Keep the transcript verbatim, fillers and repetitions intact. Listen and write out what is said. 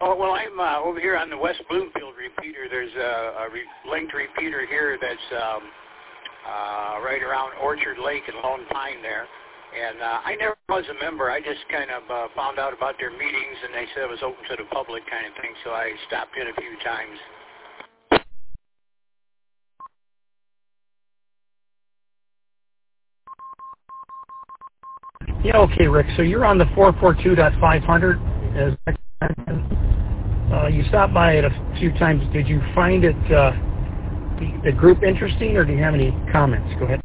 Oh, well, I'm uh, over here on the West Bloomfield repeater. There's a, a re- linked repeater here that's um, uh, right around Orchard Lake and Lone Pine there. And uh, I never was a member. I just kind of uh, found out about their meetings, and they said it was open to the public kind of thing, so I stopped in a few times. Yeah, okay, Rick. So you're on the four forty-two point five hundred. As uh, you stopped by it a few times. Did you find it uh, the, the group interesting, or do you have any comments? Go ahead.